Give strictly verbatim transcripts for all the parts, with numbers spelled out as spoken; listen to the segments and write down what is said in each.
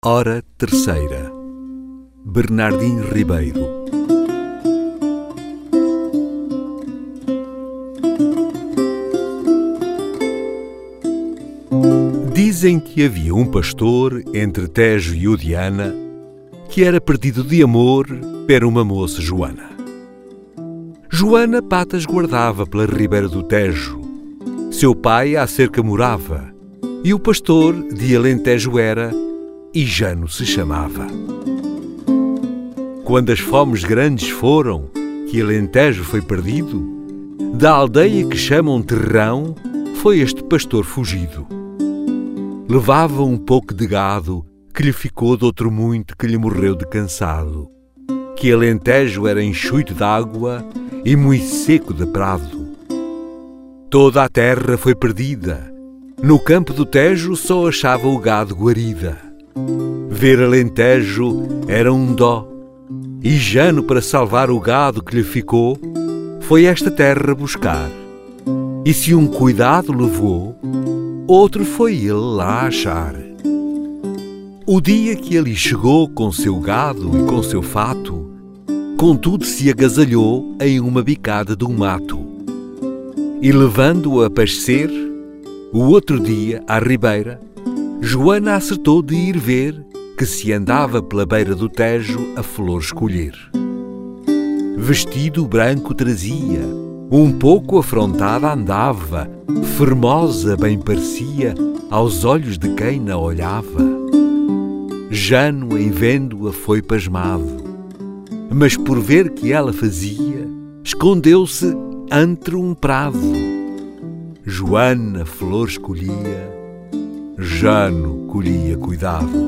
Hora terceira. Bernardino Ribeiro. Dizem que havia um pastor entre Tejo e Odiana que era perdido de amor per uma moça Joana. Joana patas guardava pela ribeira do Tejo. Seu pai à cerca morava e o pastor de Alentejo era e Jano se chamava. Quando as fomes grandes foram, que Alentejo foi perdido, da aldeia que chamam Terrão, foi este pastor fugido. Levava um pouco de gado, que lhe ficou de outro muito que lhe morreu de cansado. Que Alentejo era enxuito de água e muito seco de prado. Toda a terra foi perdida. No campo do Tejo só achava o gado guarida. Ver Alentejo era um dó, e Jano, para salvar o gado que lhe ficou, foi esta terra buscar. E se um cuidado levou, outro foi ele lá achar. O dia que ali chegou com seu gado e com seu fato, contudo se agasalhou em uma bicada de um mato. E levando-o a pascer, o outro dia, à ribeira, Joana acertou de ir ver que se andava pela beira do Tejo a flor escolher. Vestido branco trazia, um pouco afrontada andava, formosa bem parecia aos olhos de quem na olhava. Jano, em vendo-a, foi pasmado, mas por ver que ela fazia, escondeu-se entre um prado. Joana flor escolhia, Jano colhia cuidado.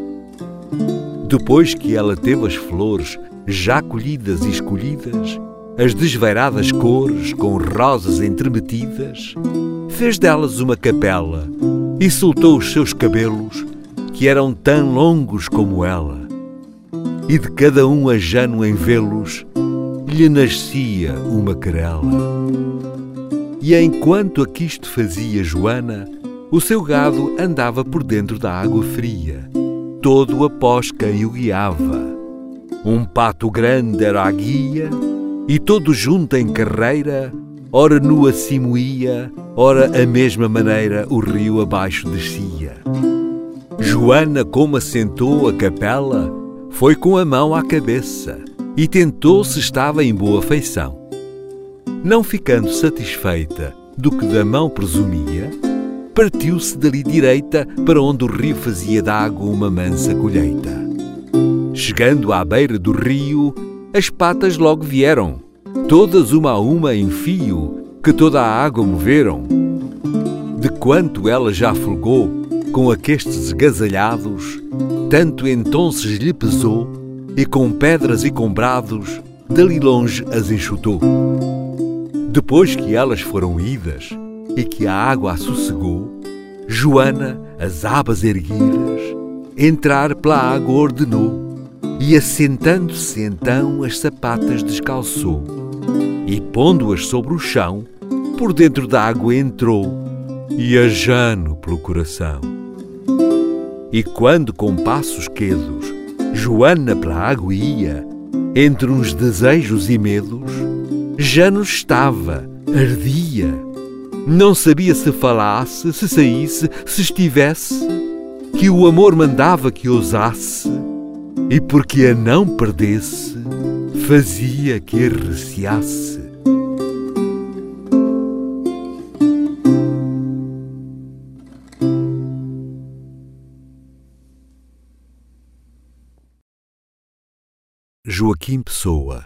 Depois que ela teve as flores já colhidas e escolhidas, as desvairadas cores com rosas entremetidas, fez delas uma capela e soltou os seus cabelos, que eram tão longos como ela. E de cada um a Jano em vê-los, lhe nascia uma querela. E enquanto aqui isto fazia Joana, o seu gado andava por dentro da água fria, todo após quem o guiava. Um pato grande era a guia, e todo junto em carreira, ora nua se moía, ora a mesma maneira o rio abaixo descia. Joana, como assentou a capela, foi com a mão à cabeça e tentou se estava em boa feição. Não ficando satisfeita do que da mão presumia, partiu-se dali direita para onde o rio fazia d'água uma mansa colheita. Chegando à beira do rio, as patas logo vieram, todas uma a uma em fio, que toda a água moveram. De quanto ela já folgou com aquestes agasalhados, tanto entonces lhe pesou, e com pedras e com brados, dali longe as enxutou. Depois que elas foram idas, e que a água a sossegou, Joana, as abas erguidas, entrar pela água ordenou, e assentando-se então as sapatas descalçou, e pondo-as sobre o chão, por dentro da água entrou, e a Jano pelo coração. E quando com passos quedos Joana pela água ia, entre uns desejos e medos, Jano estava, ardia. Não sabia se falasse, se saísse, se estivesse, que o amor mandava que ousasse, e porque a não perdesse, fazia que arreciasse. Joaquim Pessoa.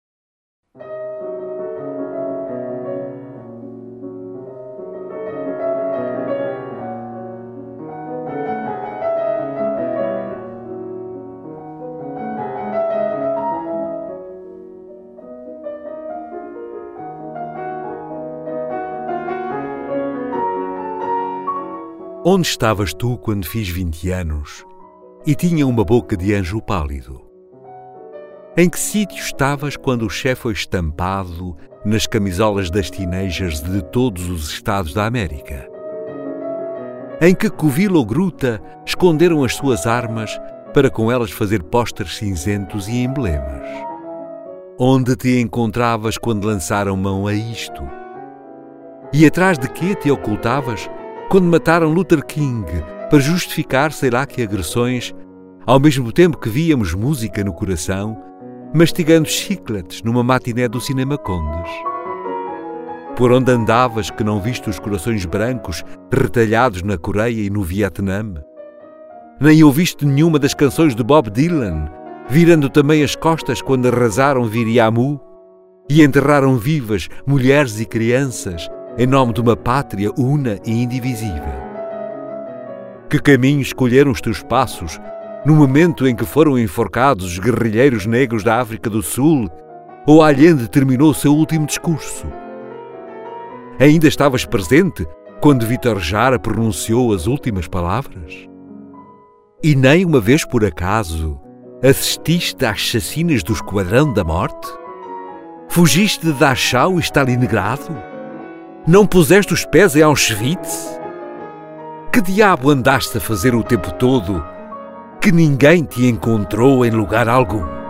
Onde estavas tu quando fiz vinte anos e tinha uma boca de anjo pálido? Em que sítio estavas quando o chefe foi estampado nas camisolas das teenagers de todos os estados da América? em que covila ou gruta esconderam as suas armas para com elas fazer pósteres cinzentos e emblemas? Onde te encontravas quando lançaram mão a isto? E atrás de que te ocultavas quando mataram Luther King para justificar sei lá que agressões, ao mesmo tempo que víamos música no coração, mastigando chicletes numa matiné do Cinema Condes? Por onde andavas que não viste os corações brancos retalhados na Coreia e no Vietnã? Nem ouviste nenhuma das canções de Bob Dylan, virando também as costas quando arrasaram Viriamu e enterraram vivas mulheres e crianças em nome de uma pátria una e indivisível? Que caminho escolheram os teus passos no momento em que foram enforcados os guerrilheiros negros da África do Sul ou Allende terminou o seu último discurso? Ainda estavas presente quando Vítor Jara pronunciou as últimas palavras? E nem uma vez por acaso assististe às chacinas do Esquadrão da Morte? Fugiste de Dachau e Stalingrado? Não puseste os pés em Auschwitz? Que diabo andaste a fazer o tempo todo que ninguém te encontrou em lugar algum?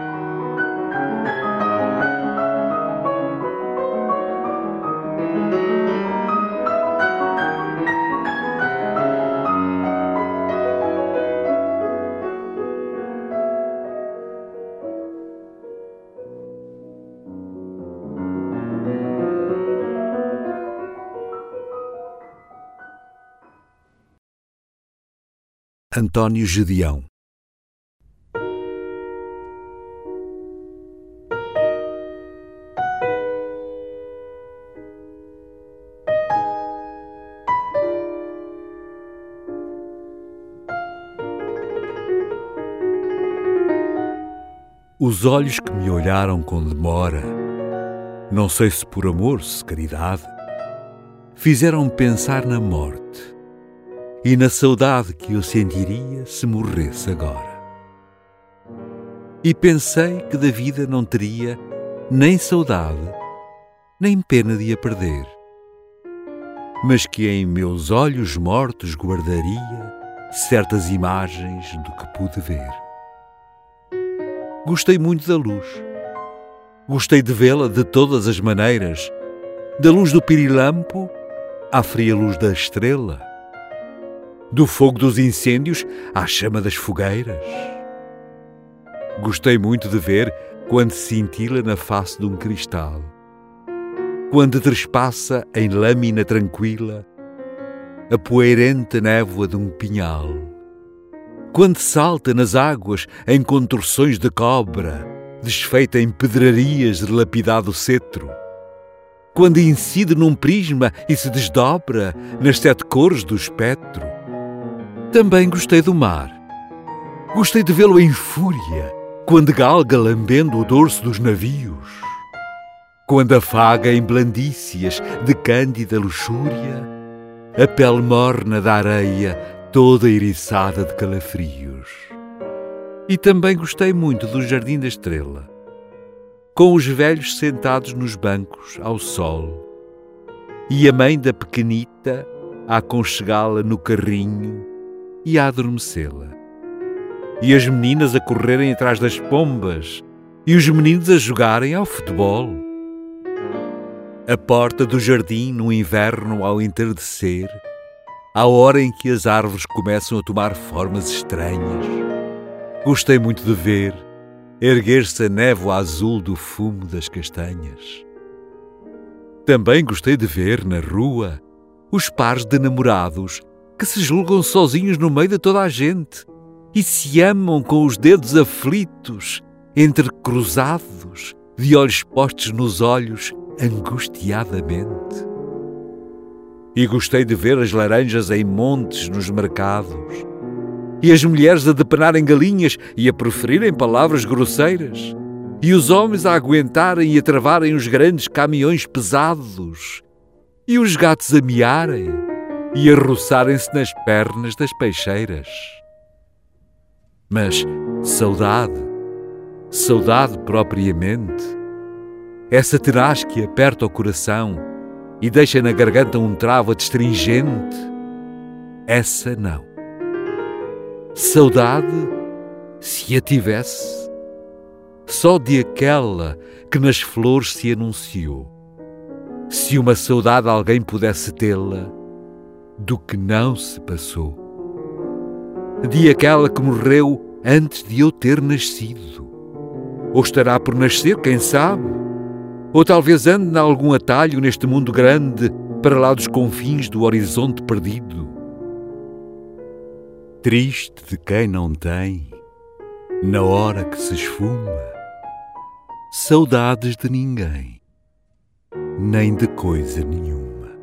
António Gedeão. Os olhos que me olharam com demora, não sei se por amor, se caridade, fizeram-me pensar na morte e na saudade que eu sentiria se morresse agora. E pensei que da vida não teria nem saudade, nem pena de a perder, mas que em meus olhos mortos guardaria certas imagens do que pude ver. Gostei muito da luz. Gostei de vê-la de todas as maneiras, da luz do pirilampo à fria luz da estrela, do fogo dos incêndios à chama das fogueiras. Gostei muito de ver quando cintila na face de um cristal, quando trespassa em lâmina tranquila a poeirente névoa de um pinhal, quando salta nas águas em contorções de cobra, desfeita em pedrarias de lapidado cetro, quando incide num prisma e se desdobra nas sete cores do espectro. Também gostei do mar. Gostei de vê-lo em fúria, quando galga lambendo o dorso dos navios, quando afaga em blandícias de cândida luxúria a pele morna da areia toda eriçada de calafrios. E também gostei muito do Jardim da Estrela, com os velhos sentados nos bancos ao sol e a mãe da pequenita a aconchegá-la no carrinho e a adormecê-la, e as meninas a correrem atrás das pombas e os meninos a jogarem ao futebol. A porta do jardim no inverno ao entardecer, à hora em que as árvores começam a tomar formas estranhas. Gostei muito de ver erguer-se a névoa azul do fumo das castanhas. Também gostei de ver na rua os pares de namorados que se julgam sozinhos no meio de toda a gente e se amam com os dedos aflitos, entrecruzados, de olhos postos nos olhos, angustiadamente. E gostei de ver as laranjas em montes nos mercados, e as mulheres a depenarem galinhas e a proferirem palavras grosseiras, e os homens a aguentarem e a travarem os grandes caminhões pesados, e os gatos a miarem e a roçarem-se nas pernas das peixeiras. Mas saudade, saudade propriamente, essa tenaz que aperta o coração e deixa na garganta um travo adstringente, essa não. Saudade, se a tivesse, só de aquela que nas flores se anunciou. Se uma saudade alguém pudesse tê-la, do que não se passou. De aquela que morreu antes de eu ter nascido. Ou estará por nascer, quem sabe? Ou talvez ande em algum atalho neste mundo grande, para lá dos confins do horizonte perdido. Triste de quem não tem, na hora que se esfuma, saudades de ninguém, nem de coisa nenhuma.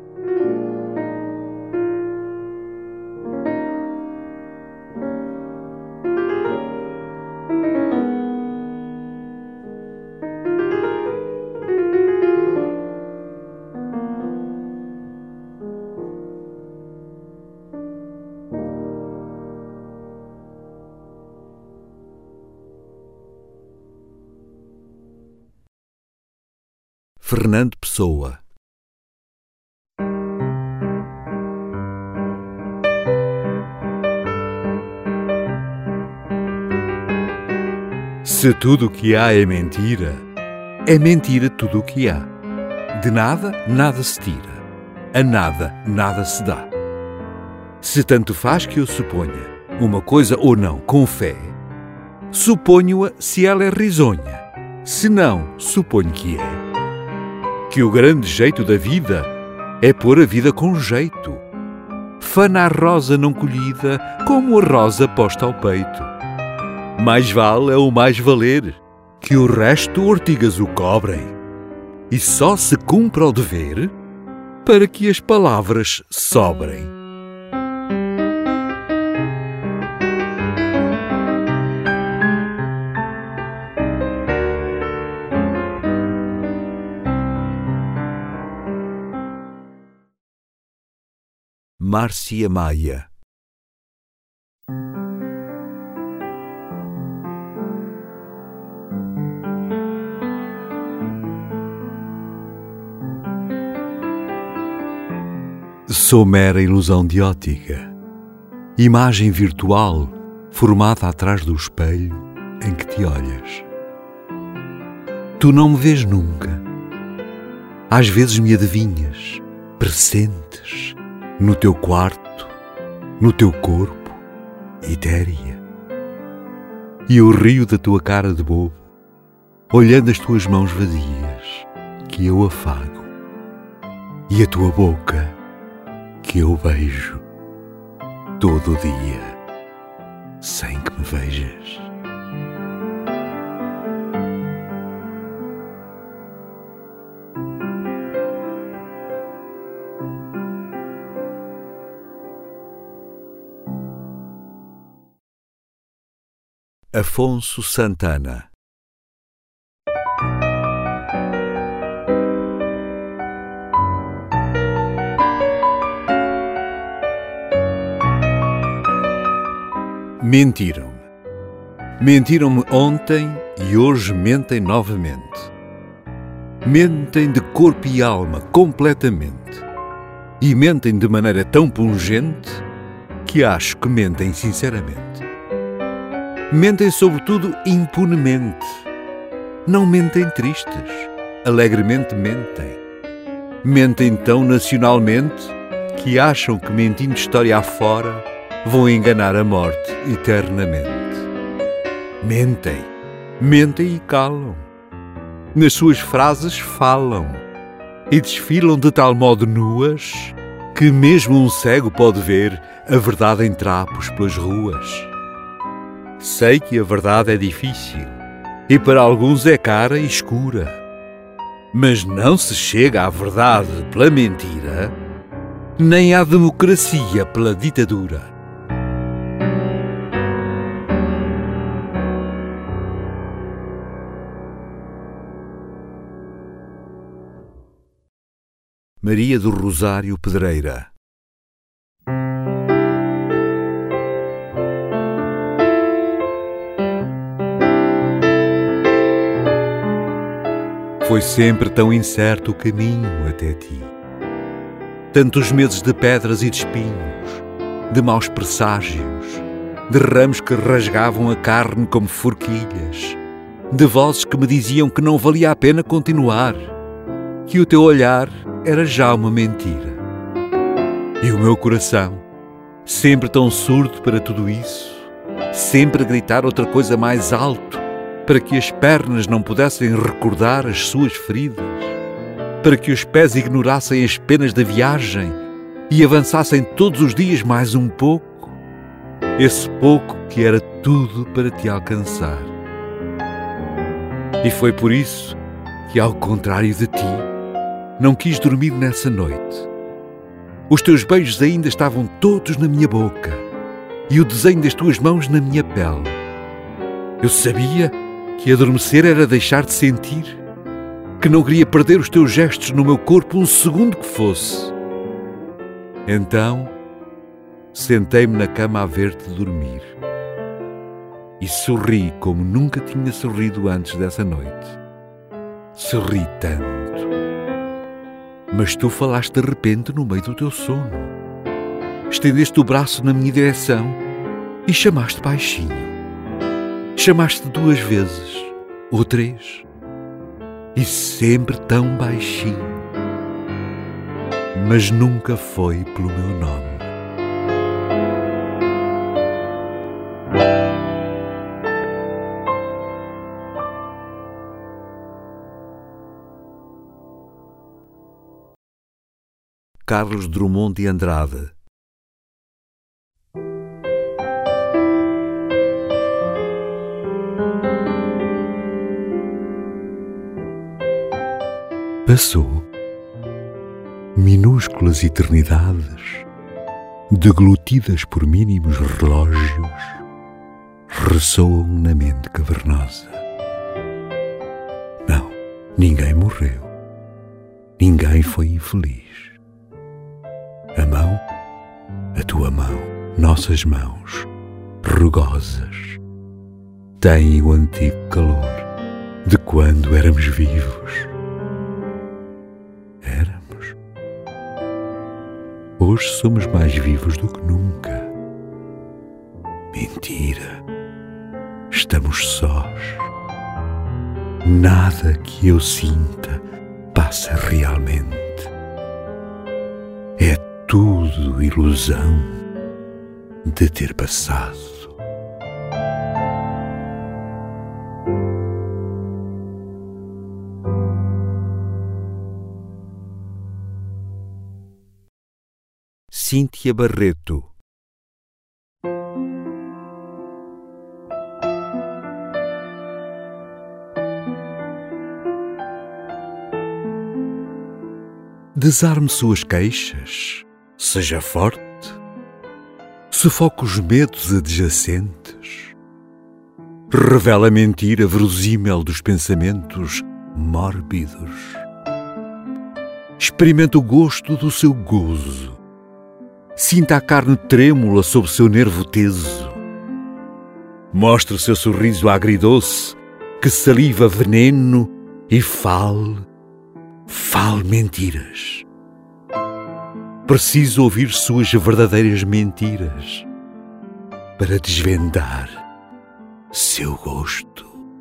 Fernando Pessoa. Se tudo o que há é mentira, é mentira tudo o que há. De nada, nada se tira. A nada, nada se dá. Se tanto faz que eu suponha uma coisa ou não com fé, suponho-a se ela é risonha. Se não, suponho que é. Que o grande jeito da vida é pôr a vida com jeito. Fana a rosa não colhida como a rosa posta ao peito. Mais vale é o mais valer, que o resto ortigas o cobrem. E só se cumpra o dever para que as palavras sobrem. Márcia Maia. Sou mera ilusão de ótica, imagem virtual formada atrás do espelho em que te olhas. Tu não me vês nunca. Às vezes me adivinhas, pressentes, no teu quarto, no teu corpo, etérea. E eu rio da tua cara de bobo, olhando as tuas mãos vazias, que eu afago, e a tua boca, que eu beijo, todo o dia, sem que me vejas. Afonso Santana. Mentiram-me. Mentiram-me ontem e hoje mentem novamente. Mentem de corpo e alma completamente. E mentem de maneira tão pungente que acho que mentem sinceramente. Mentem sobretudo impunemente. Não mentem tristes, alegremente mentem. Mentem tão nacionalmente que acham que mentindo história afora vão enganar a morte eternamente. Mentem, mentem e calam. Nas suas frases falam e desfilam de tal modo nuas que mesmo um cego pode ver a verdade em trapos pelas ruas. Sei que a verdade é difícil e para alguns é cara e escura, mas não se chega à verdade pela mentira, nem à democracia pela ditadura. Maria do Rosário Pedreira. Foi sempre tão incerto o caminho até ti. Tantos meses de pedras e de espinhos, de maus presságios, de ramos que rasgavam a carne como forquilhas, de vozes que me diziam que não valia a pena continuar, que o teu olhar era já uma mentira. E o meu coração, sempre tão surdo para tudo isso, sempre a gritar outra coisa mais alto, para que as pernas não pudessem recordar as suas feridas, para que os pés ignorassem as penas da viagem e avançassem todos os dias mais um pouco, esse pouco que era tudo para te alcançar. E foi por isso que, ao contrário de ti, não quis dormir nessa noite. Os teus beijos ainda estavam todos na minha boca e o desenho das tuas mãos na minha pele. Eu sabia que adormecer era deixar de sentir, que não queria perder os teus gestos no meu corpo um segundo que fosse. Então, sentei-me na cama a ver-te dormir e sorri como nunca tinha sorrido antes dessa noite. Sorri tanto. Mas tu falaste de repente no meio do teu sono. Estendeste o braço na minha direção e chamaste baixinho. Chamaste duas vezes, ou três, e sempre tão baixinho. Mas nunca foi pelo meu nome. Carlos Drummond de Andrade. Passou. Minúsculas eternidades, deglutidas por mínimos relógios, ressoam na mente cavernosa. Não, ninguém morreu. Ninguém foi infeliz. A mão, a tua mão, nossas mãos, rugosas, têm o antigo calor de quando éramos vivos. Éramos. Hoje somos mais vivos do que nunca. Mentira. Estamos sós. Nada que eu sinta passa realmente. É tudo ilusão de ter passado. Cíntia Barreto. Desarme suas queixas, seja forte, sufoca os medos adjacentes, revela a mentira verosímil dos pensamentos mórbidos, experimenta o gosto do seu gozo, sinta a carne trêmula sob o seu nervo teso, mostre o seu sorriso agridoce que saliva veneno e fale, fale mentiras. Preciso ouvir suas verdadeiras mentiras para desvendar seu gosto.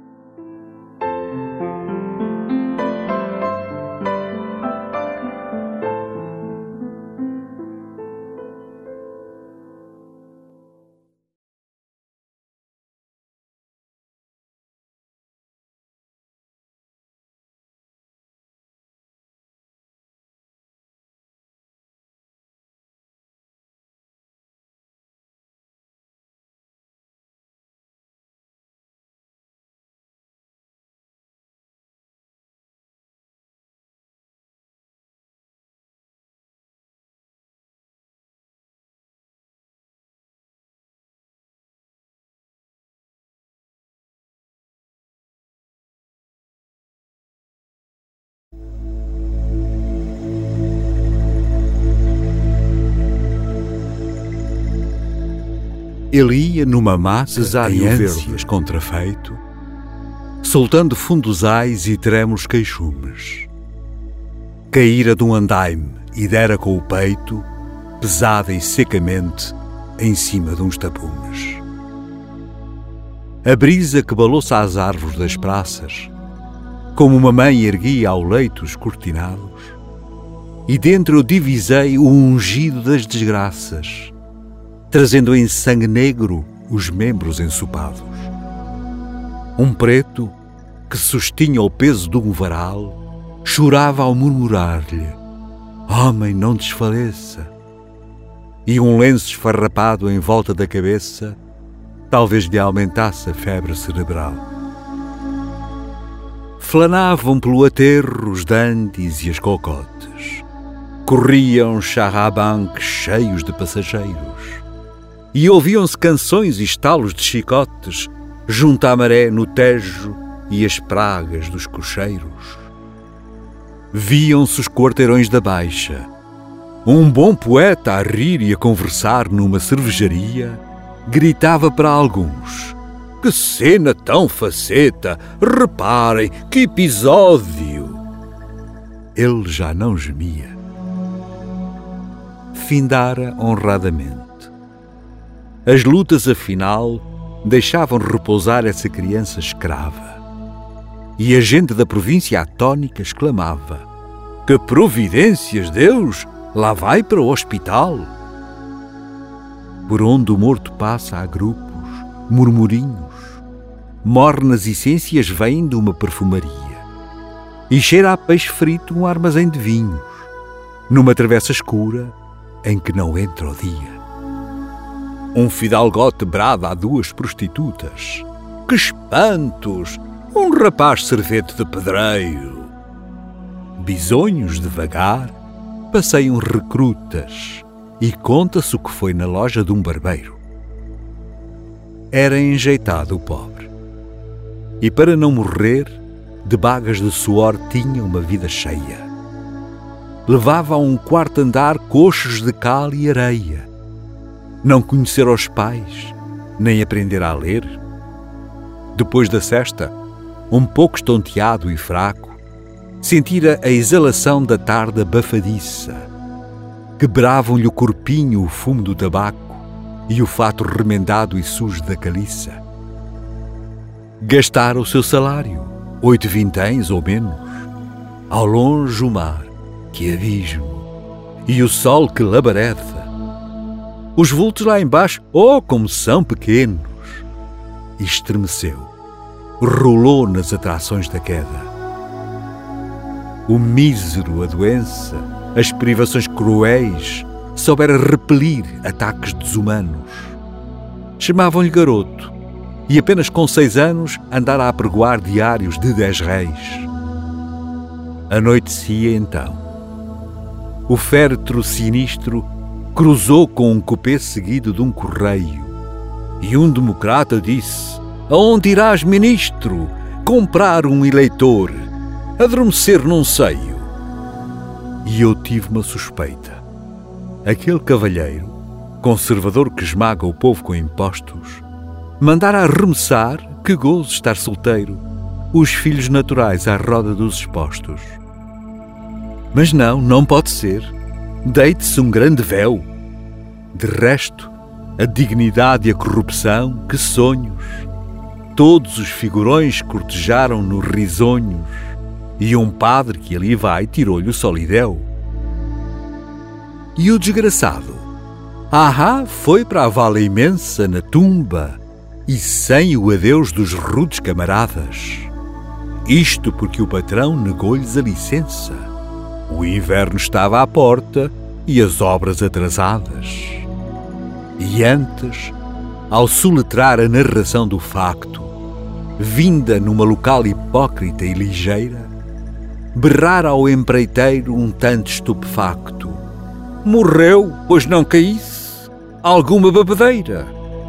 Ele ia numa massa em ânsias contrafeito, soltando fundos ais e trêmulos queixumes. Caíra de um andaime e dera com o peito, pesada e secamente, em cima de uns tapumes. A brisa que balouça às árvores das praças, como uma mãe erguia ao leito os cortinados, e dentro eu divisei o ungido das desgraças, trazendo em sangue negro os membros ensopados. Um preto, que sustinha o peso de um varal, chorava ao murmurar-lhe: "Homem, não desfaleça!" E um lenço esfarrapado em volta da cabeça talvez lhe aumentasse a febre cerebral. Flanavam pelo aterro os dantes e as cocotes. Corriam charrabanques cheios de passageiros. E ouviam-se canções e estalos de chicotes junto à maré no Tejo e as pragas dos cocheiros. Viam-se os quarteirões da Baixa. Um bom poeta a rir e a conversar numa cervejaria gritava para alguns: "Que cena tão faceta! Reparem, que episódio!" Ele já não gemia. Findara honradamente. As lutas, afinal, deixavam repousar essa criança escrava. E a gente da província atónica exclamava: "Que providências, Deus! Lá vai para o hospital!" Por onde o morto passa há grupos, murmurinhos. Mornas essências vêm de uma perfumaria. E cheira a peixe frito um armazém de vinhos, numa travessa escura em que não entra o dia. Um fidalgote brada a duas prostitutas: "Que espantos! Um rapaz servete de pedreiro!" Bisonhos devagar passeiam recrutas e conta-se o que foi na loja de um barbeiro. Era enjeitado o pobre, e para não morrer, de bagas de suor tinha uma vida cheia. Levava a um quarto andar coxos de cal e areia. Não conhecera os pais, nem aprendera a ler. Depois da cesta, um pouco estonteado e fraco, sentira a exalação da tarde abafadiça. Quebravam-lhe o corpinho o fumo do tabaco e o fato remendado e sujo da caliça. Gastara o seu salário, oito vinténs ou menos. Ao longe o mar, que abismo, e o sol que labareda. Os vultos lá embaixo, oh, como são pequenos! E estremeceu, rolou nas atrações da queda. O mísero, a doença, as privações cruéis, soubera repelir ataques desumanos. Chamavam-lhe garoto, e apenas com seis anos andara a apregoar diários de dez réis. Anoitecia então. O féretro sinistro cruzou com um cupê seguido de um correio, e um democrata disse: "Aonde irás, ministro? Comprar um eleitor, adormecer num seio." E eu tive uma suspeita. Aquele cavalheiro, conservador que esmaga o povo com impostos, mandara arremessar, que gozo estar solteiro, os filhos naturais à roda dos expostos. Mas não, não pode ser. Deite-se um grande véu. De resto, a dignidade e a corrupção, que sonhos! Todos os figurões cortejaram nos risonhos, e um padre que ali vai tirou-lhe o solidéu. E o desgraçado? Ahá, foi para a vala imensa na tumba, e sem o adeus dos rudes camaradas. Isto porque o patrão negou-lhes a licença. O inverno estava à porta e as obras atrasadas. E antes, ao soletrar a narração do facto, vinda numa local hipócrita e ligeira, berrar ao empreiteiro um tanto estupefacto: "Morreu, pois não caísse alguma bebedeira."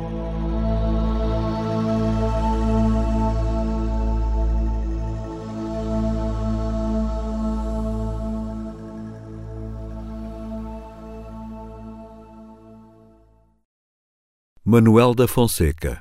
Manuel da Fonseca.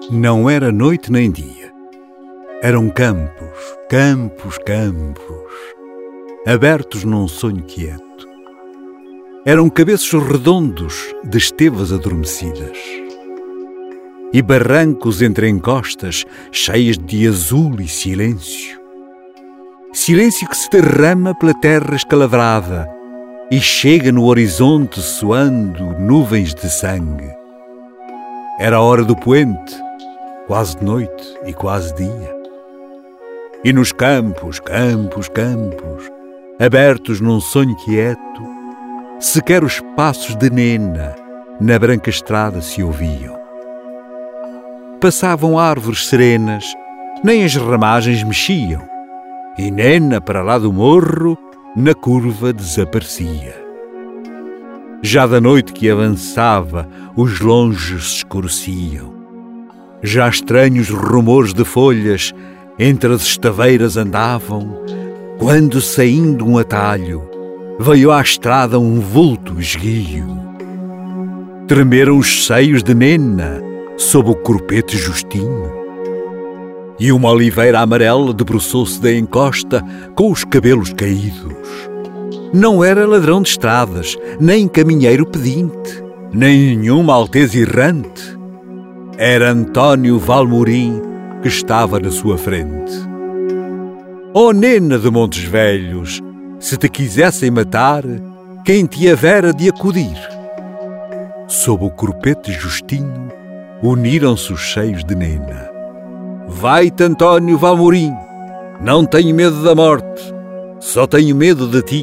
Não era noite nem dia. Eram campos, campos, campos, abertos num sonho quieto. Eram cabeços redondos de estevas adormecidas e barrancos entre encostas cheias de azul e silêncio. Silêncio que se derrama pela terra escalavrada e chega no horizonte soando nuvens de sangue. Era a hora do poente, quase de noite e quase dia. E nos campos, campos, campos, abertos num sonho quieto, sequer os passos de Nena na branca estrada se ouviam. Passavam árvores serenas, nem as ramagens mexiam, e Nena, para lá do morro, na curva desaparecia. Já da noite que avançava, os longes se escureciam. Já estranhos rumores de folhas entre as estaveiras andavam, quando, saindo um atalho, veio à estrada um vulto esguio. Tremeram os seios de Nena sob o corpete justinho, e uma oliveira amarela debruçou-se da encosta com os cabelos caídos. Não era ladrão de estradas, nem caminheiro pedinte, nem nenhum maltês errante. Era António Valmorim que estava na sua frente. Oh, Nena de Montes Velhos, se te quisessem matar, quem te havera de acudir? Sob o corpete justinho, uniram-se os seios de Nena. Vai-te, António Valmorim, não tenho medo da morte, só tenho medo de ti.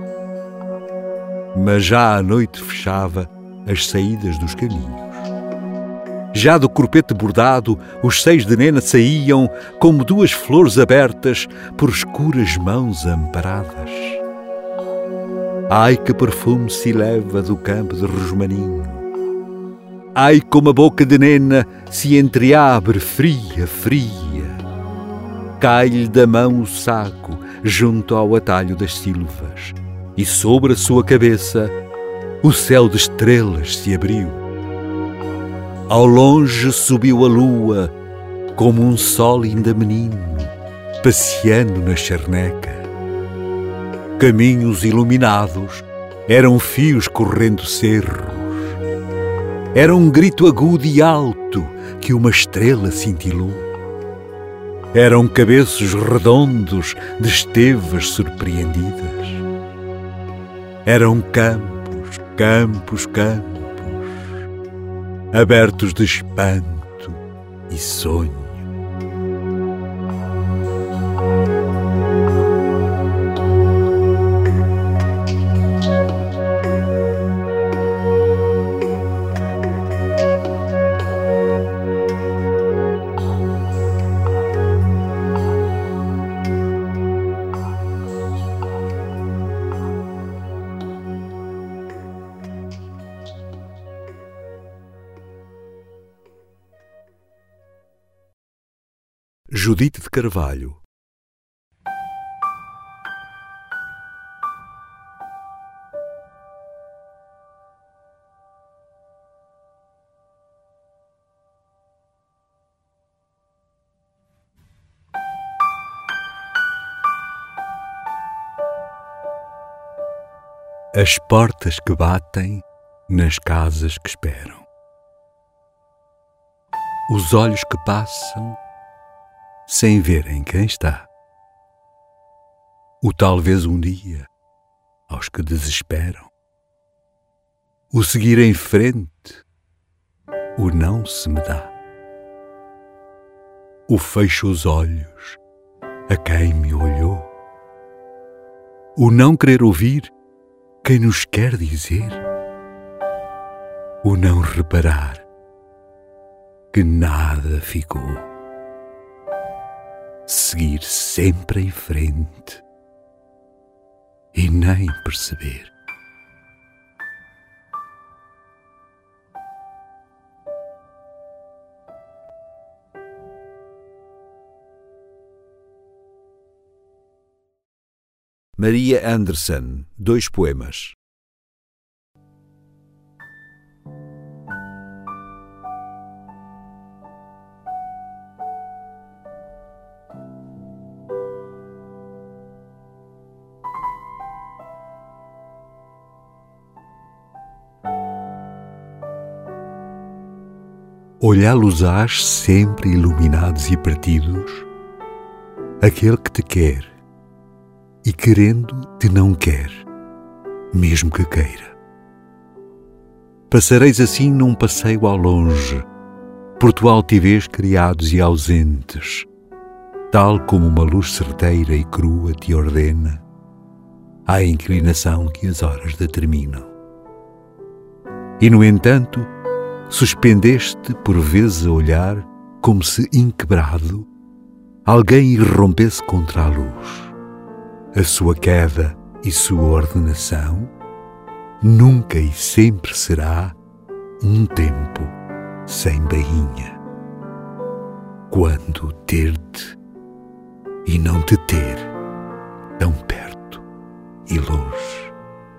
Mas já a noite fechava as saídas dos caminhos. Já do corpete bordado, os seios de Nena saíam como duas flores abertas por escuras mãos amparadas. Ai, que perfume se eleva do campo de Rosmaninho! Ai, como a boca de Nena se entreabre fria, fria! Cai-lhe da mão o saco junto ao atalho das silvas, e sobre a sua cabeça o céu de estrelas se abriu. Ao longe subiu a lua, como um sol ainda menino, passeando na charneca. Caminhos iluminados eram fios correndo cerros. Era um grito agudo e alto que uma estrela cintilou. Eram cabeços redondos de estevas surpreendidas. Eram campos, campos, campos, abertos de espanto e sonho. Judite de Carvalho. As portas que batem nas casas que esperam. Os olhos que passam sem verem quem está. O talvez um dia aos que desesperam. O seguir em frente, o não se me dá. O fecho os olhos a quem me olhou. O não querer ouvir quem nos quer dizer. O não reparar que nada ficou. Seguir sempre em frente e nem perceber. Maria Anderson, dois poemas. olhá-los-ás sempre iluminados e partidos, aquele que te quer e querendo te não quer, mesmo que queira. Passareis assim num passeio ao longe, por tua altivez criados e ausentes, tal como uma luz certeira e crua te ordena, à inclinação que as horas determinam. E, no entanto, suspendeste por vezes a olhar como se, inquebrado, alguém irrompesse contra a luz. A sua queda e sua ordenação nunca e sempre será um tempo sem bainha, quando ter-te e não te ter tão perto e longe.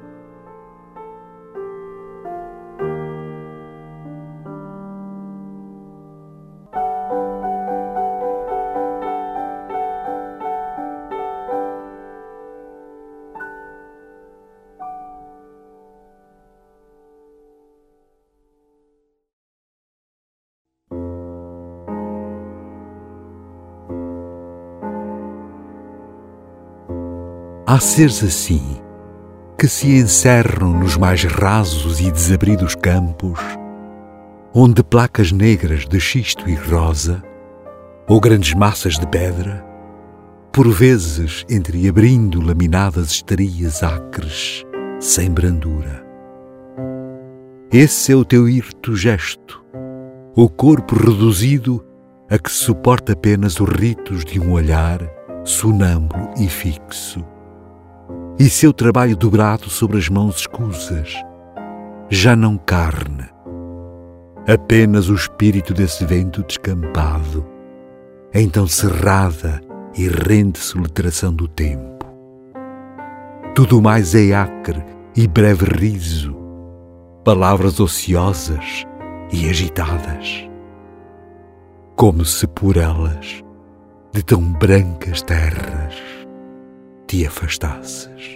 Há seres assim, que se encerram nos mais rasos e desabridos campos, onde placas negras de xisto e rosa, ou grandes massas de pedra, por vezes entreabrindo laminadas estrias acres, sem brandura. Esse é o teu hirto gesto, o corpo reduzido a que suporta apenas os ritos de um olhar sonâmbulo e fixo, e seu trabalho dobrado sobre as mãos escusas, já não carne, apenas o espírito desse vento descampado, então cerrada e rende soletração do tempo. Tudo mais é acre e breve riso, palavras ociosas e agitadas, como se por elas, de tão brancas terras, te afastasses.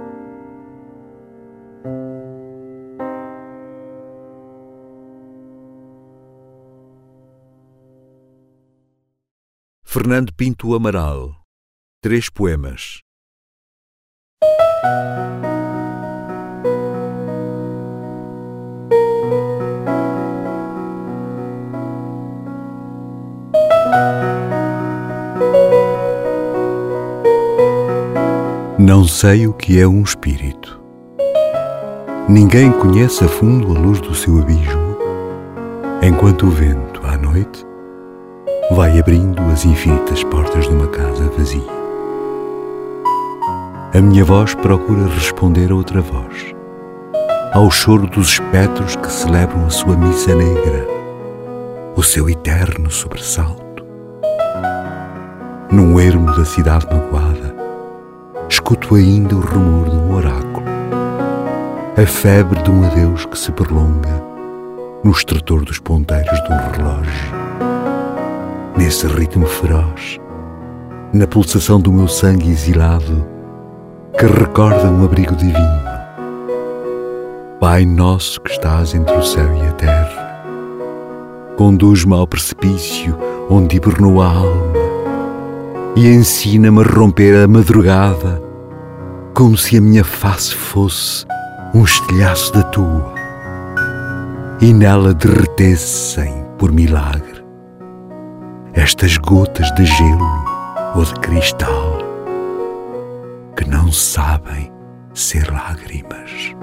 Fernando Pinto Amaral. Três poemas. Não sei o que é um espírito. Ninguém conhece a fundo a luz do seu abismo, enquanto o vento, à noite, vai abrindo as infinitas portas de uma casa vazia. A minha voz procura responder a outra voz, ao choro dos espectros que celebram a sua missa negra, o seu eterno sobressalto. Num ermo da cidade magoada, escuto ainda o rumor de um oráculo, a febre de um adeus que se prolonga no estertor dos ponteiros de um relógio. Nesse ritmo feroz, na pulsação do meu sangue exilado, que recorda um abrigo divino. Pai nosso que estás entre o céu e a terra, conduz-me ao precipício onde hibernou a alma e ensina-me a romper a madrugada, como se a minha face fosse um estilhaço da tua, e nela derretessem, por milagre, estas gotas de gelo ou de cristal que não sabem ser lágrimas.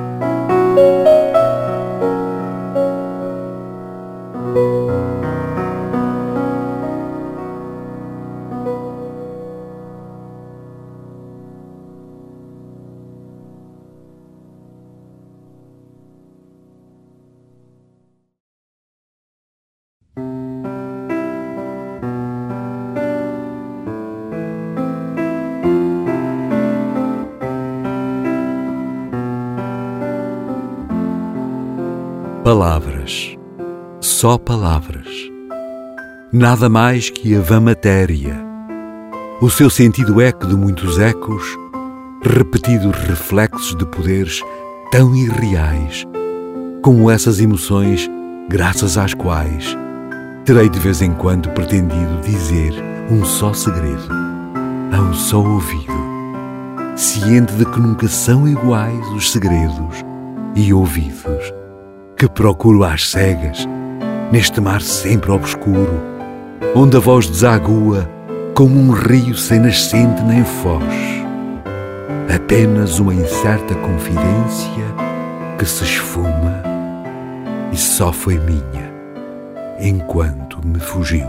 Palavras, só palavras, nada mais que a vã matéria. O seu sentido eco de muitos ecos, repetidos reflexos de poderes tão irreais como essas emoções graças às quais terei de vez em quando pretendido dizer um só segredo a um só ouvido, ciente de que nunca são iguais os segredos e ouvidos que procuro às cegas neste mar sempre obscuro, onde a voz desagua como um rio sem nascente nem foz, apenas uma incerta confidência que se esfuma e só foi minha enquanto me fugiu.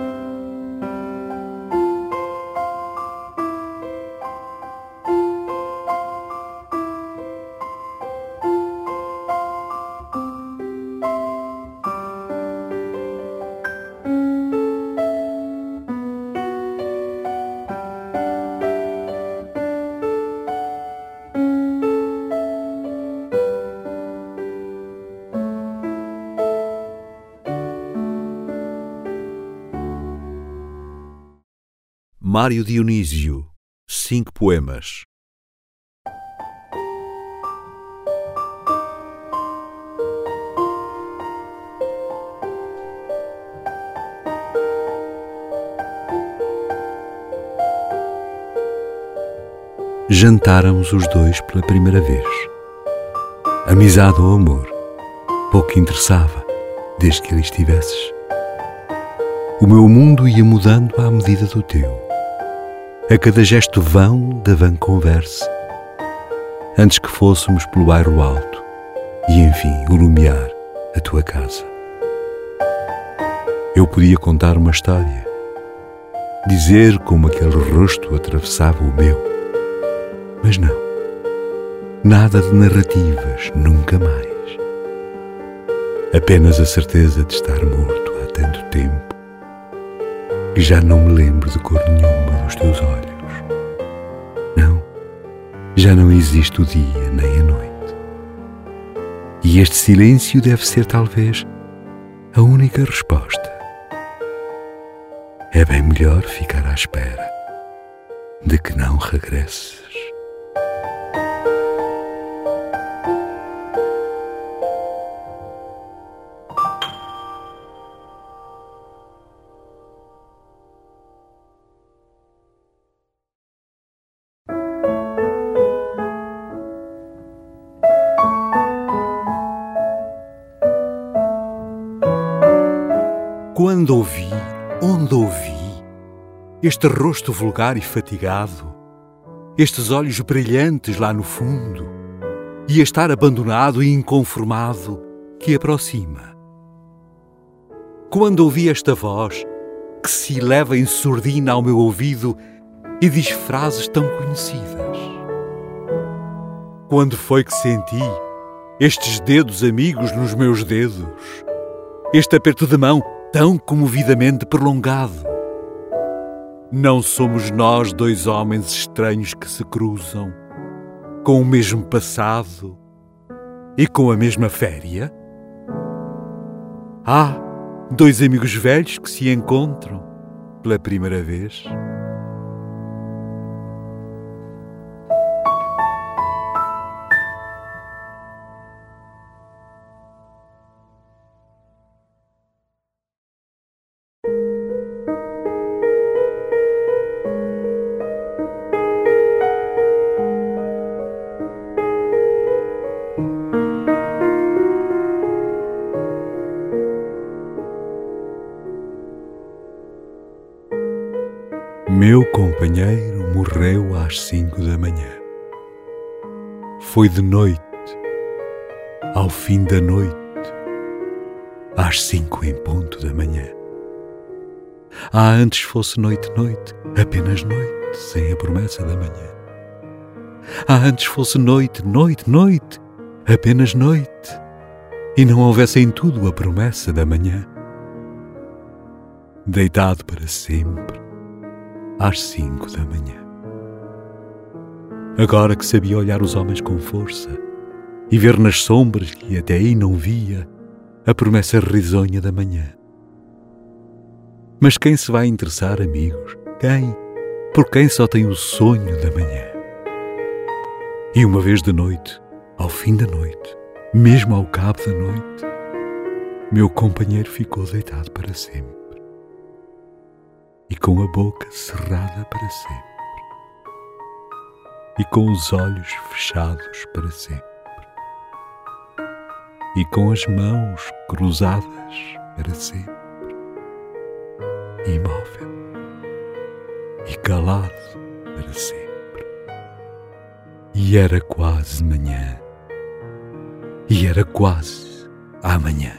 Mário Dionísio, cinco poemas. Jantáramos os dois pela primeira vez. Amizade ou amor, pouco interessava, desde que ali estivesses. O meu mundo ia mudando à medida do teu, a cada gesto vão da vã conversa, antes que fôssemos pelo bairro alto e, enfim, o lumiar a tua casa. Eu podia contar uma história, dizer como aquele rosto atravessava o meu, mas não, nada de narrativas, nunca mais. Apenas a certeza de estar morto há tanto tempo que já não me lembro de cor nenhuma dos teus olhos. Não, já não existe o dia nem a noite. E este silêncio deve ser talvez a única resposta. É bem melhor ficar à espera de que não regresses. Quando ouvi, onde ouvi, este rosto vulgar e fatigado, estes olhos brilhantes lá no fundo, e este ar abandonado e inconformado que aproxima. Quando ouvi esta voz que se eleva em surdina ao meu ouvido e diz frases tão conhecidas. Quando foi que senti estes dedos amigos nos meus dedos, este aperto de mão tão comovidamente prolongado. Não somos nós dois homens estranhos que se cruzam, com o mesmo passado e com a mesma féria? Ah, dois amigos velhos que se encontram pela primeira vez? Meu companheiro morreu às cinco da manhã. Foi de noite, ao fim da noite, às cinco em ponto da manhã. Ah, antes fosse noite, noite, apenas noite, sem a promessa da manhã. Ah, antes fosse noite, noite, noite, apenas noite, e não houvesse em tudo a promessa da manhã. Deitado para sempre, às cinco da manhã. Agora que sabia olhar os homens com força e ver nas sombras que até aí não via a promessa risonha da manhã. Mas quem se vai interessar, amigos? Quem? Por quem só tem o sonho da manhã? E uma vez de noite, ao fim da noite, mesmo ao cabo da noite, meu companheiro ficou deitado para sempre e com a boca cerrada para sempre e com os olhos fechados para sempre e com as mãos cruzadas para sempre, imóvel e calado para sempre. E era quase manhã, e era quase amanhã.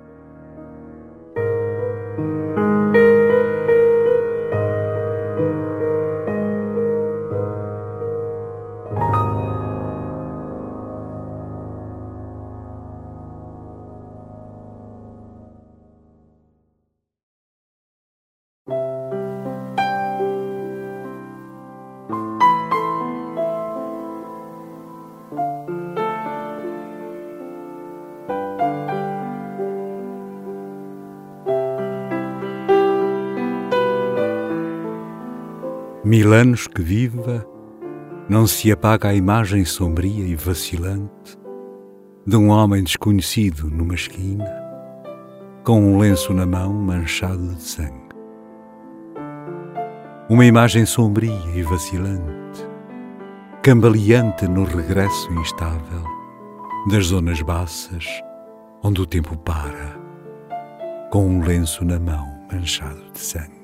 Mil anos que viva, não se apaga a imagem sombria e vacilante de um homem desconhecido numa esquina, com um lenço na mão manchado de sangue. Uma imagem sombria e vacilante, cambaleante no regresso instável das zonas baças onde o tempo para, com um lenço na mão manchado de sangue.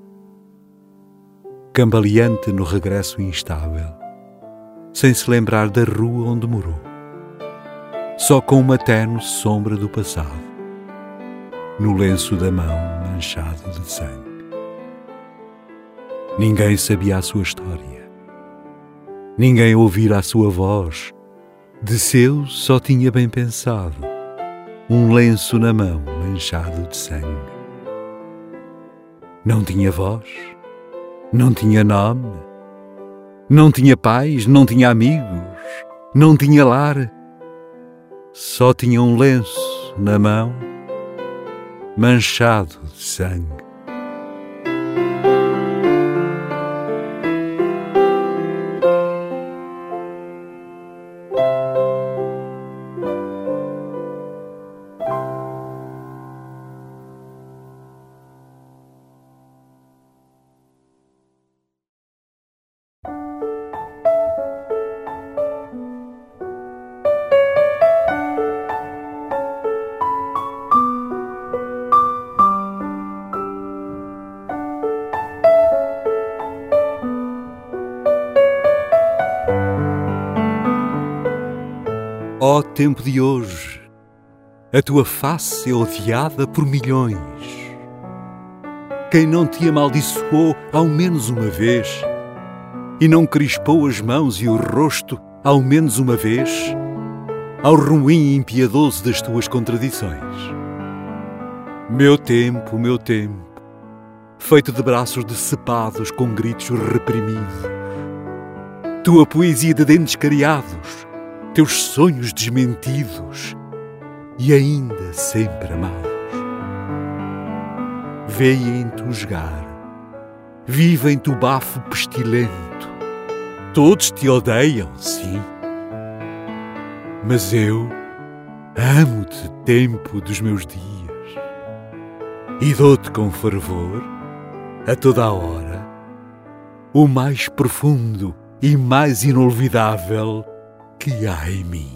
Cambaleante no regresso instável, sem se lembrar da rua onde morou, só com uma tenue sombra do passado, no lenço da mão manchado de sangue. Ninguém sabia a sua história, ninguém ouvira a sua voz, de seu só tinha bem pensado, um lenço na mão manchado de sangue. Não tinha voz, não tinha nome, não tinha pais, não tinha amigos, não tinha lar, só tinha um lenço na mão manchado de sangue. Ó tempo de hoje, a tua face é odiada por milhões. Quem não te amaldiçoou ao menos uma vez e não crispou as mãos e o rosto ao menos uma vez ao ruim impiedoso das tuas contradições? Meu tempo, meu tempo, feito de braços decepados com gritos reprimidos, tua poesia de dentes cariados, teus sonhos desmentidos e ainda sempre amados. Veia entusgar, viva em tu bafo pestilento. Todos te odeiam, sim, mas eu amo-te, tempo dos meus dias, e dou-te com fervor, a toda a hora, o mais profundo e mais inolvidável que há em mim.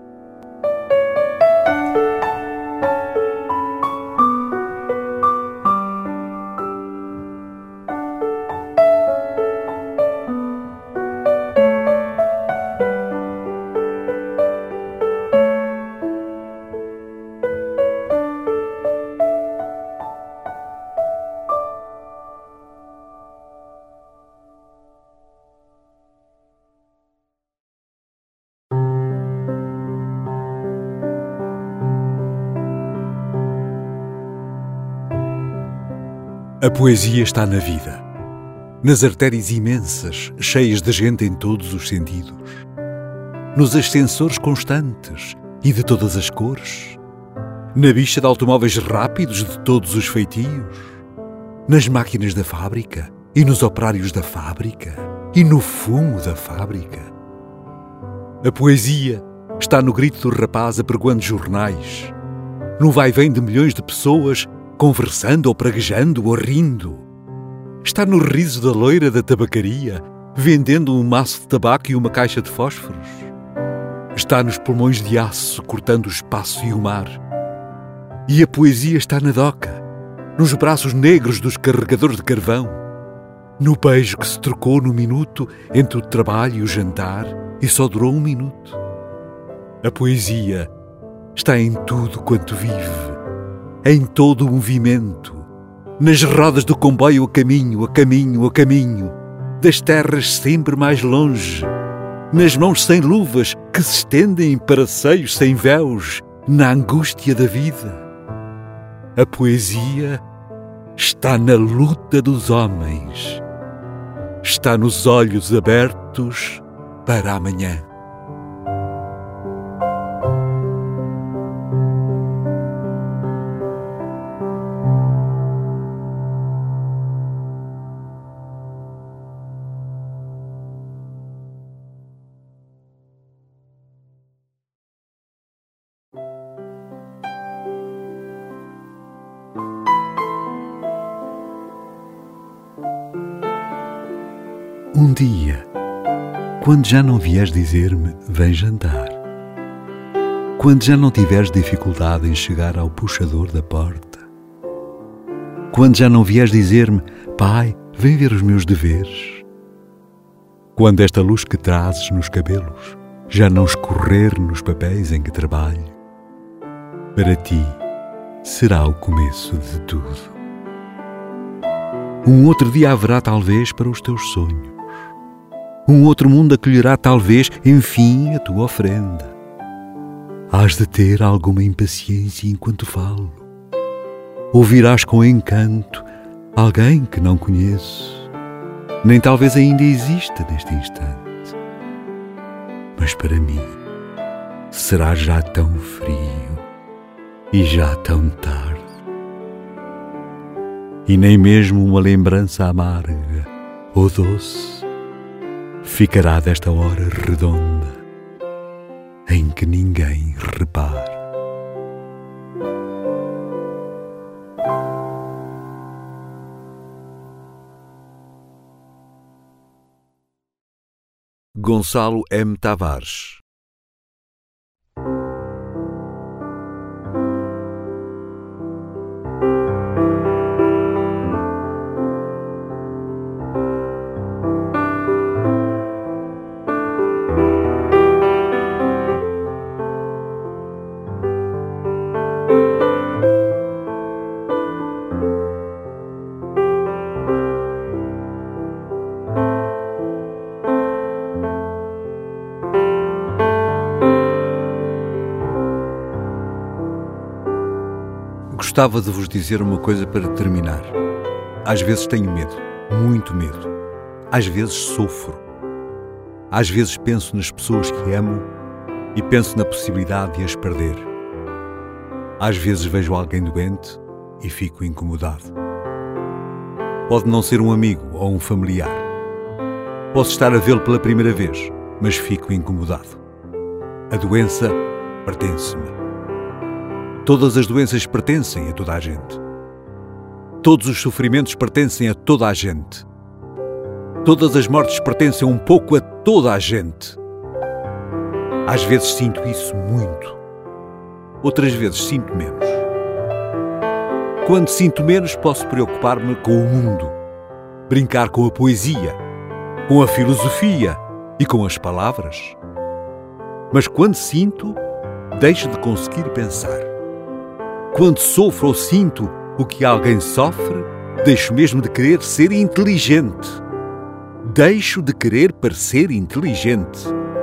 A poesia está na vida, nas artérias imensas, cheias de gente em todos os sentidos, nos ascensores constantes e de todas as cores, na bicha de automóveis rápidos de todos os feitios, nas máquinas da fábrica e nos operários da fábrica e no fumo da fábrica. A poesia está no grito do rapaz apregoando jornais, no vai-vem de milhões de pessoas, conversando ou praguejando ou rindo. Está no riso da loira da tabacaria, vendendo um maço de tabaco e uma caixa de fósforos. Está nos pulmões de aço, cortando o espaço e o mar. E a poesia está na doca, nos braços negros dos carregadores de carvão, no beijo que se trocou no minuto entre o trabalho e o jantar e só durou um minuto. A poesia está em tudo quanto vive, em todo o movimento, nas rodas do comboio a caminho, a caminho, a caminho, das terras sempre mais longe, nas mãos sem luvas que se estendem para seios sem véus, na angústia da vida. A poesia está na luta dos homens, está nos olhos abertos para amanhã. Um dia, quando já não vieres dizer-me, vem jantar, quando já não tiveres dificuldade em chegar ao puxador da porta, quando já não vieres dizer-me, pai, vem ver os meus deveres, quando esta luz que trazes nos cabelos já não escorrer nos papéis em que trabalho, para ti será o começo de tudo. Um outro dia haverá talvez para os teus sonhos. Um outro mundo acolherá talvez, enfim, a tua ofrenda. Hás de ter alguma impaciência enquanto falo. Ouvirás com encanto alguém que não conheço, nem talvez ainda exista neste instante. Mas para mim será já tão frio e já tão tarde. E nem mesmo uma lembrança amarga ou doce ficará desta hora redonda em que ninguém repara. Gonçalo M. Tavares. Gostava de vos dizer uma coisa para terminar. Às vezes tenho medo, muito medo. Às vezes sofro. Às vezes penso nas pessoas que amo e penso na possibilidade de as perder. Às vezes vejo alguém doente e fico incomodado. Pode não ser um amigo ou um familiar. Posso estar a vê-lo pela primeira vez, mas fico incomodado. A doença pertence-me. Todas as doenças pertencem a toda a gente. Todos os sofrimentos pertencem a toda a gente. Todas as mortes pertencem um pouco a toda a gente. Às vezes sinto isso muito. Outras vezes sinto menos. Quando sinto menos, posso preocupar-me com o mundo, brincar com a poesia, com a filosofia e com as palavras. Mas quando sinto, deixo de conseguir pensar. Quando sofro ou sinto o que alguém sofre, deixo mesmo de querer ser inteligente. Deixo de querer parecer inteligente.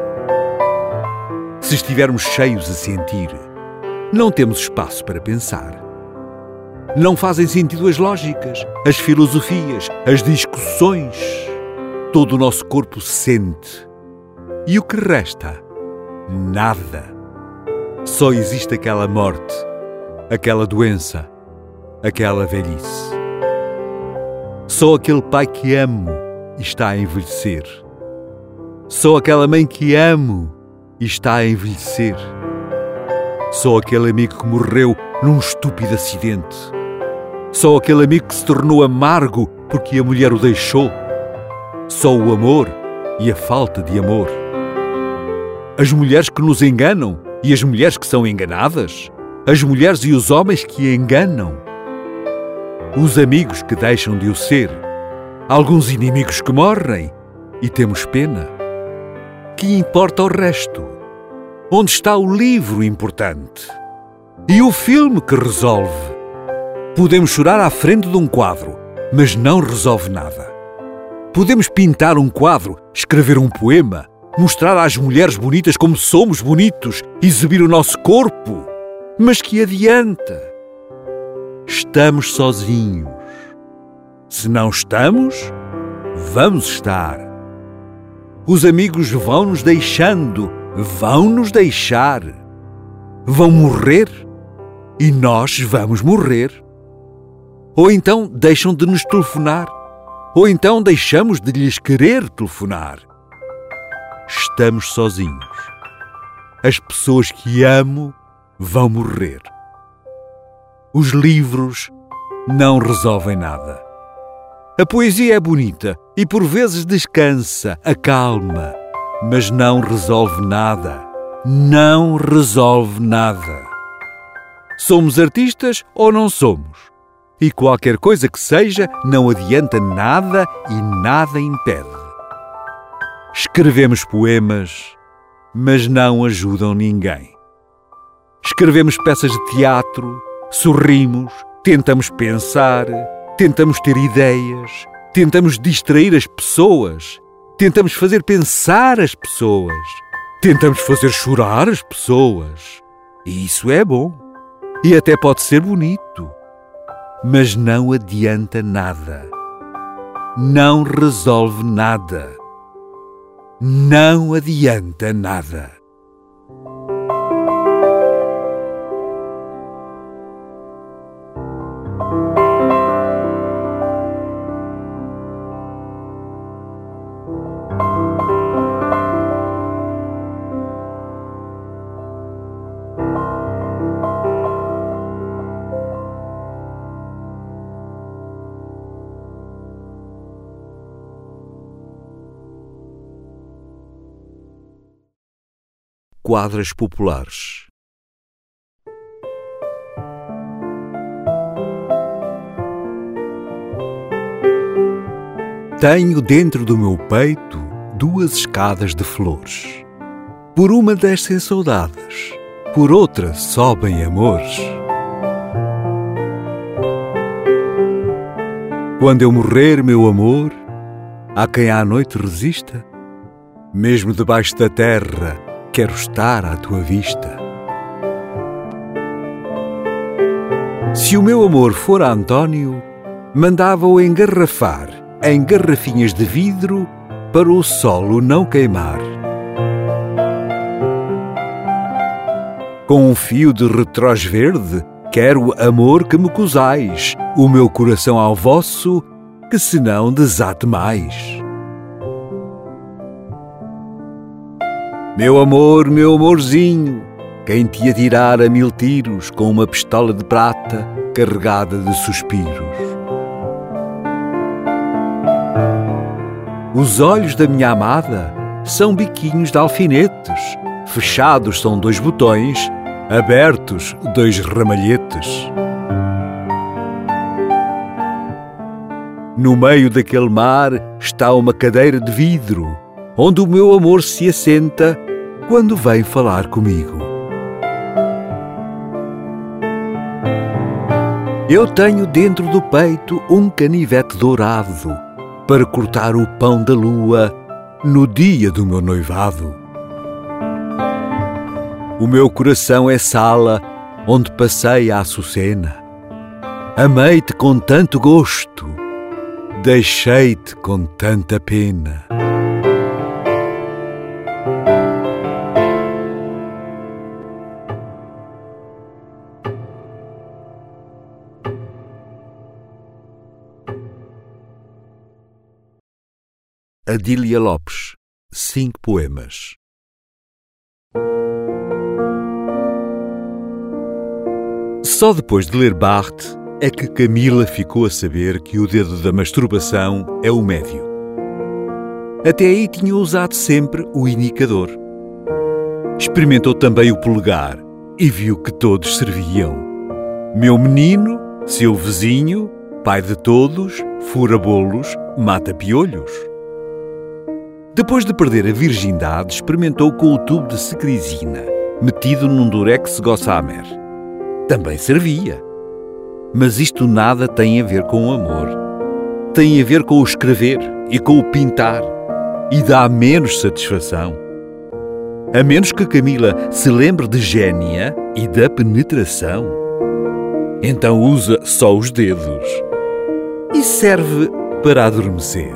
Se estivermos cheios a sentir, não temos espaço para pensar. Não fazem sentido as lógicas, as filosofias, as discussões. Todo o nosso corpo sente. E o que resta? Nada. Só existe aquela morte, aquela doença, aquela velhice. Só aquele pai que amo está a envelhecer. Só aquela mãe que amo está a envelhecer. Só aquele amigo que morreu num estúpido acidente. Só aquele amigo que se tornou amargo porque a mulher o deixou. Só o amor e a falta de amor. As mulheres que nos enganam e as mulheres que são enganadas. As mulheres e os homens que enganam. Os amigos que deixam de o ser. Alguns inimigos que morrem e temos pena. Que importa o resto? Onde está o livro importante? E o filme que resolve? Podemos chorar à frente de um quadro, mas não resolve nada. Podemos pintar um quadro, escrever um poema, mostrar às mulheres bonitas como somos bonitos, exibir o nosso corpo. Mas que adianta? Estamos sozinhos. Se não estamos, vamos estar. Os amigos vão nos deixando, vão nos deixar. Vão morrer e nós vamos morrer. Ou então deixam de nos telefonar. Ou então deixamos de lhes querer telefonar. Estamos sozinhos. As pessoas que amo vão morrer. Os livros não resolvem nada. A poesia é bonita e por vezes descansa, acalma, mas não resolve nada. Não resolve nada. Somos artistas ou não somos? E qualquer coisa que seja, não adianta nada e nada impede. Escrevemos poemas, mas não ajudam ninguém. Escrevemos peças de teatro, sorrimos, tentamos pensar, tentamos ter ideias, tentamos distrair as pessoas, tentamos fazer pensar as pessoas, tentamos fazer chorar as pessoas. E isso é bom. E até pode ser bonito. Mas não adianta nada. Não resolve nada. Não adianta nada. Quadras populares. Tenho dentro do meu peito duas escadas de flores. Por uma descem saudades, por outra sobem amores. Quando eu morrer, meu amor, há quem à noite resista. Mesmo debaixo da terra, quero estar à tua vista. Se o meu amor for António, mandava-o engarrafar em garrafinhas de vidro para o sol o não queimar. Com um fio de retrós verde, quero amor que me cosais, o meu coração ao vosso, que senão desate mais. Meu amor, meu amorzinho, quem te atirar a mil tiros com uma pistola de prata carregada de suspiros. Os olhos da minha amada são biquinhos de alfinetes, fechados são dois botões, abertos dois ramalhetes. No meio daquele mar está uma cadeira de vidro, onde o meu amor se assenta quando vem falar comigo. Eu tenho dentro do peito um canivete dourado para cortar o pão da lua no dia do meu noivado. O meu coração é sala onde passei a açucena. Amei-te com tanto gosto, deixei-te com tanta pena. Adília Lopes, cinco poemas. Só depois de ler Barthes é que Camila ficou a saber que o dedo da masturbação é o médio. Até aí tinha usado sempre o indicador. Experimentou também o polegar e viu que todos serviam. Meu menino, seu vizinho, pai de todos, fura bolos, mata piolhos. Depois de perder a virgindade, experimentou com o tubo de secrisina, metido num durex gossamer. Também servia. Mas isto nada tem a ver com o amor. Tem a ver com o escrever e com o pintar. E dá menos satisfação. A menos que Camila se lembre de Génia e da penetração. Então usa só os dedos. E serve para adormecer.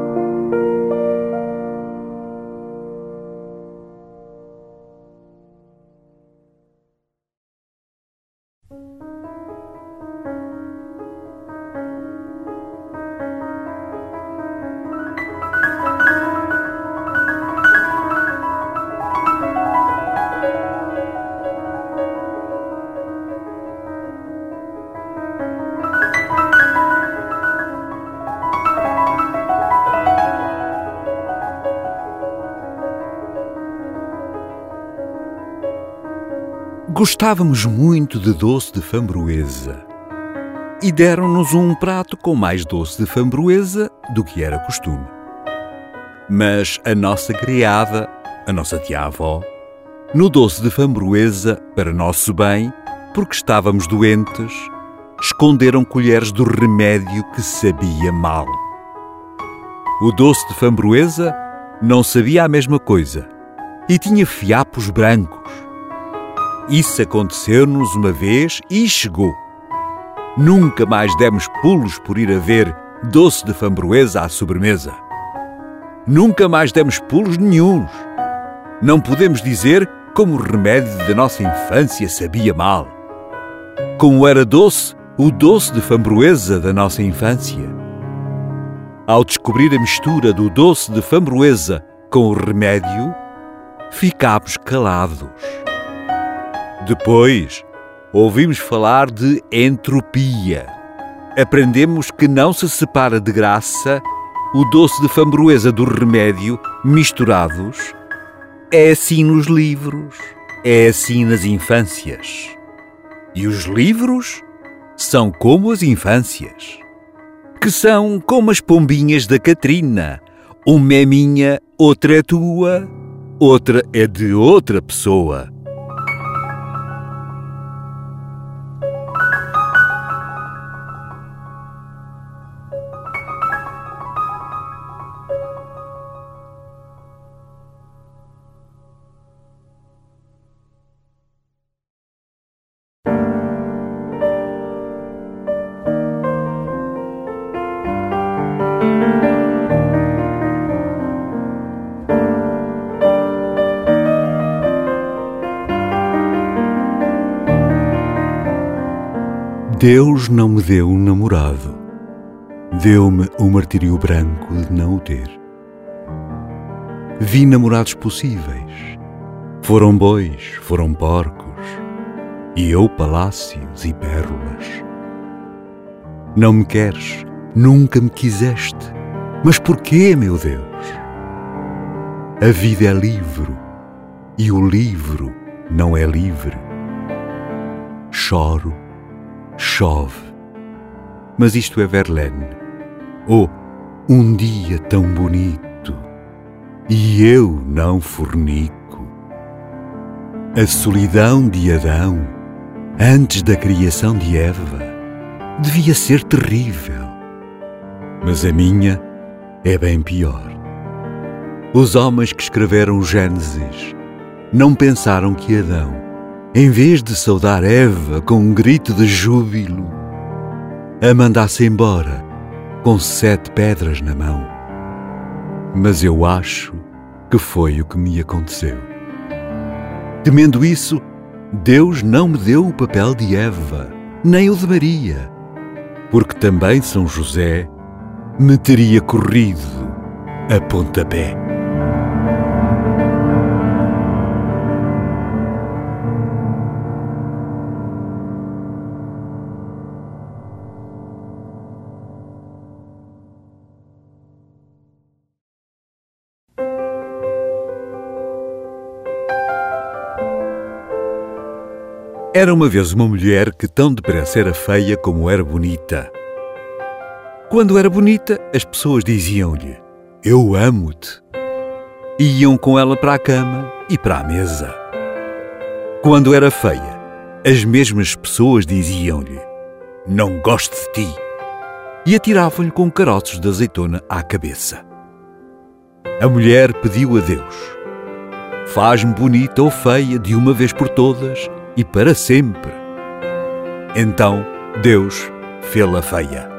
Gostávamos muito de doce de framboesa e deram-nos um prato com mais doce de framboesa do que era costume. Mas a nossa criada, a nossa tia-avó, no doce de framboesa, para nosso bem, porque estávamos doentes, esconderam colheres do remédio que sabia mal. O doce de framboesa não sabia a mesma coisa e tinha fiapos brancos. Isso aconteceu-nos uma vez e chegou. Nunca mais demos pulos por ir a ver doce de framboesa à sobremesa. Nunca mais demos pulos nenhuns. Não podemos dizer como o remédio da nossa infância sabia mal. Como era doce o doce de framboesa da nossa infância. Ao descobrir a mistura do doce de framboesa com o remédio, ficámos calados. Depois, ouvimos falar de entropia. Aprendemos que não se separa de graça o doce de framboesa do remédio misturados. É assim nos livros, é assim nas infâncias. E os livros são como as infâncias, que são como as pombinhas da Catrina. Uma é minha, outra é tua, outra é de outra pessoa. Deus não me deu um namorado, deu-me o martírio branco de não o ter. Vi namorados possíveis, foram bois, foram porcos, e eu palácios e pérolas. Não me queres, nunca me quiseste, mas porquê, meu Deus? A vida é livro, e o livro não é livre. Choro, chove, mas isto é Verlaine. Oh, um dia tão bonito, e eu não fornico. A solidão de Adão, antes da criação de Eva, devia ser terrível, mas a minha é bem pior. Os homens que escreveram o Gênesis não pensaram que Adão, em vez de saudar Eva com um grito de júbilo, a mandasse embora com sete pedras na mão. Mas eu acho que foi o que me aconteceu. Temendo isso, Deus não me deu o papel de Eva, nem o de Maria, porque também São José me teria corrido a pontapé. Era uma vez uma mulher que tão depressa era feia como era bonita. Quando era bonita, as pessoas diziam-lhe: "Eu amo-te." E iam com ela para a cama e para a mesa. Quando era feia, as mesmas pessoas diziam-lhe: "Não gosto de ti." E atiravam-lhe com caroços de azeitona à cabeça. A mulher pediu a Deus: "Faz-me bonita ou feia de uma vez por todas e para sempre." Então Deus fê-la feia.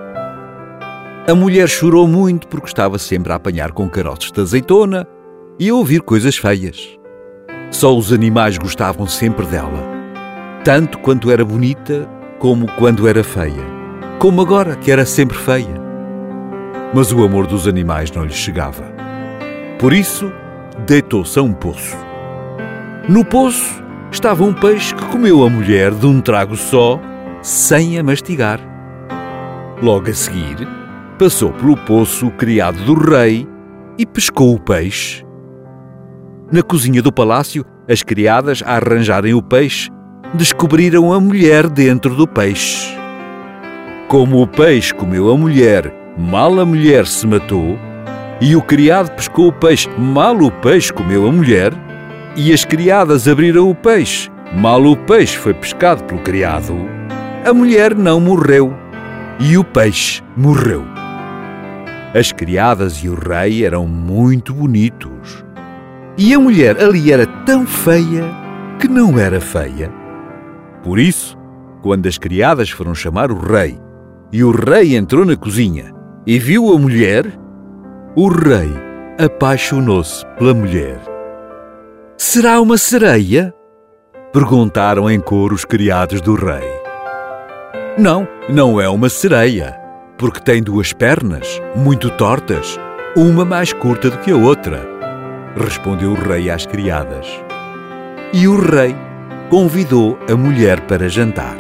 A mulher chorou muito porque estava sempre a apanhar com caroços de azeitona e a ouvir coisas feias. Só os animais gostavam sempre dela, tanto quando era bonita como quando era feia, como agora que era sempre feia. Mas o amor dos animais não lhe chegava. Por isso, deitou-se a um poço. No poço estava um peixe que comeu a mulher de um trago só, sem a mastigar. Logo a seguir, passou pelo poço o criado do rei e pescou o peixe. Na cozinha do palácio, as criadas, a arranjarem o peixe, descobriram a mulher dentro do peixe. Como o peixe comeu a mulher, mal a mulher se matou, e o criado pescou o peixe, mal o peixe comeu a mulher, e as criadas abriram o peixe, mal o peixe foi pescado pelo criado, a mulher não morreu, e o peixe morreu. As criadas e o rei eram muito bonitos. E a mulher ali era tão feia que não era feia. Por isso, quando as criadas foram chamar o rei e o rei entrou na cozinha e viu a mulher, o rei apaixonou-se pela mulher. "Será uma sereia?" perguntaram em coro os criados do rei. "Não, não é uma sereia, porque tem duas pernas, muito tortas, uma mais curta do que a outra", respondeu o rei às criadas. E o rei convidou a mulher para jantar.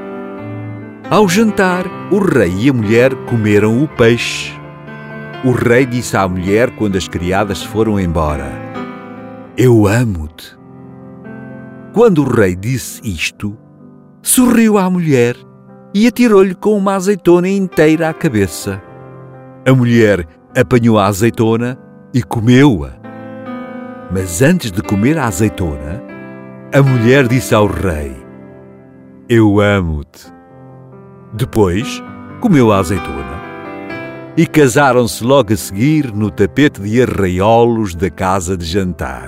Ao jantar, o rei e a mulher comeram o peixe. O rei disse à mulher quando as criadas foram embora: "Eu amo-te." Quando o rei disse isto, sorriu à mulher e atirou-lhe com uma azeitona inteira à cabeça. A mulher apanhou a azeitona e comeu-a. Mas antes de comer a azeitona, a mulher disse ao rei: "Eu amo-te." Depois, comeu a azeitona e casaram-se logo a seguir no tapete de arraiolos da casa de jantar.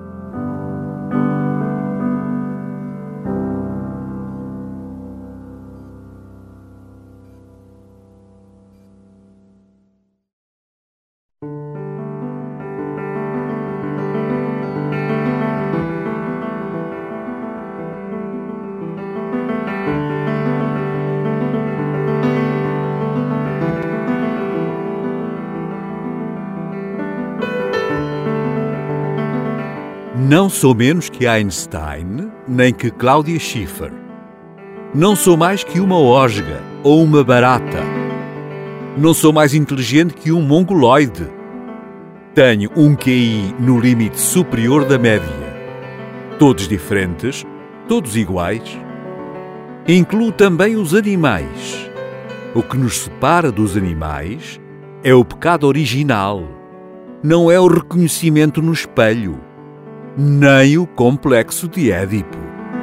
Não sou menos que Einstein, nem que Claudia Schiffer. Não sou mais que uma osga ou uma barata. Não sou mais inteligente que um mongoloide. Tenho um Q I no limite superior da média. Todos diferentes, todos iguais. Incluo também os animais. O que nos separa dos animais é o pecado original. Não é o reconhecimento no espelho, nem o complexo de Édipo.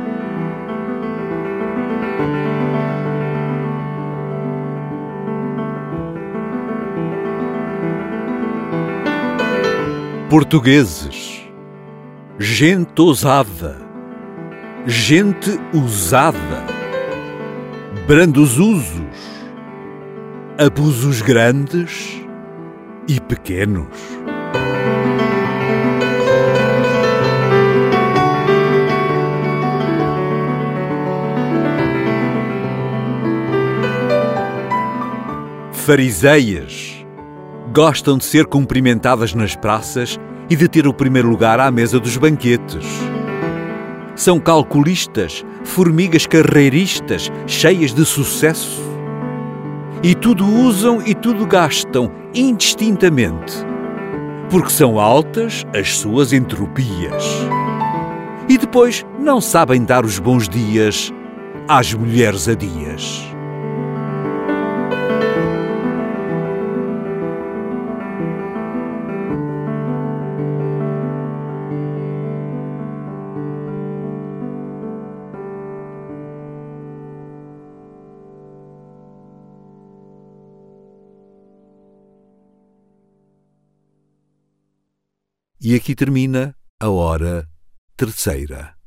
Portugueses, gente ousada, gente usada, brandos usos, abusos grandes e pequenos. Fariseias, gostam de ser cumprimentadas nas praças e de ter o primeiro lugar à mesa dos banquetes. São calculistas, formigas carreiristas, cheias de sucesso. E tudo usam e tudo gastam indistintamente, porque são altas as suas entropias. E depois não sabem dar os bons dias às mulheres adias. E aqui termina a hora terceira.